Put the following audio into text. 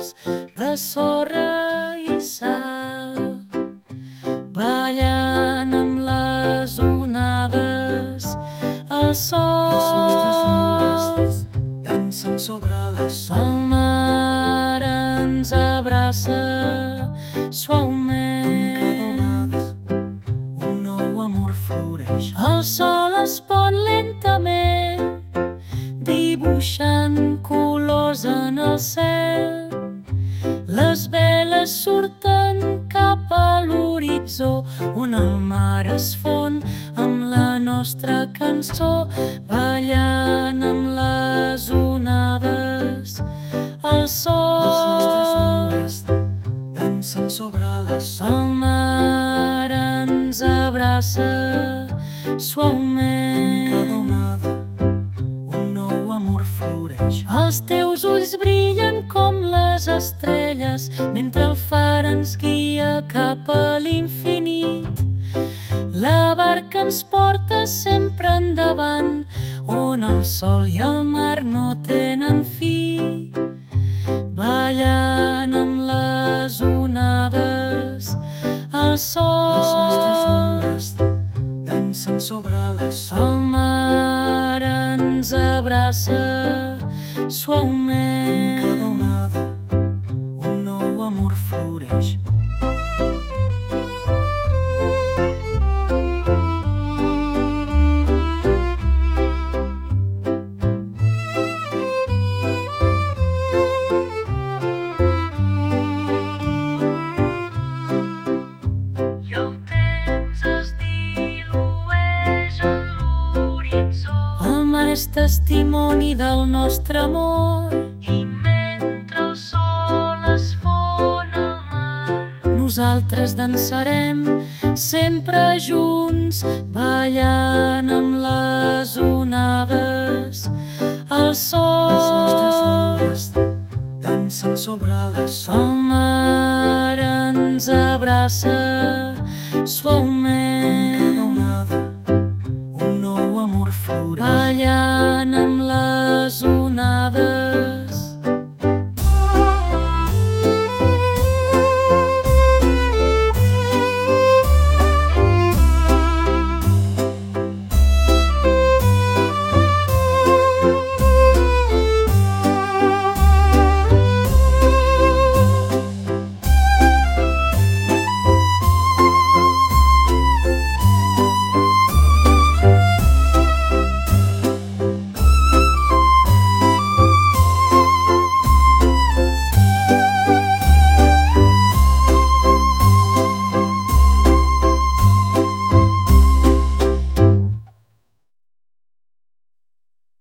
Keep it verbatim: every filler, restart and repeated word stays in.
onades de sorra i sal, ballant amb les onades al sol. Dansen sobre la sol. El mar ens abraça suaument. Un nou amor floreix. El sol es pon lentament, dibuixant colors en el cel. Les veles surten cap a l'horitzó, on el mar es fon amb la nostra cançó, ballant amb les onades al sol. Dansen sobre la sol. El mar ens abraça suaument. Cada onada, un nou amor floreix. Els teus ulls brillen com les estrelles, mentre el far ens guia cap a l'infinit. La barca ens porta sempre endavant, on el sol i el mar no tenen fi, ballant amb les onades al sol. Dansen sobre la sol. El mar ens abraça suaument. Cada onada, un nou amor floreix. I el temps es dilueix en l'horitzó. El mar és testimoni del nostre amor, i mentre el sol es fon al mar, nosaltres dansarem sempre junts, ballant amb les onades al sol. Dansen sobre la sol. El mar ens abraça suaument.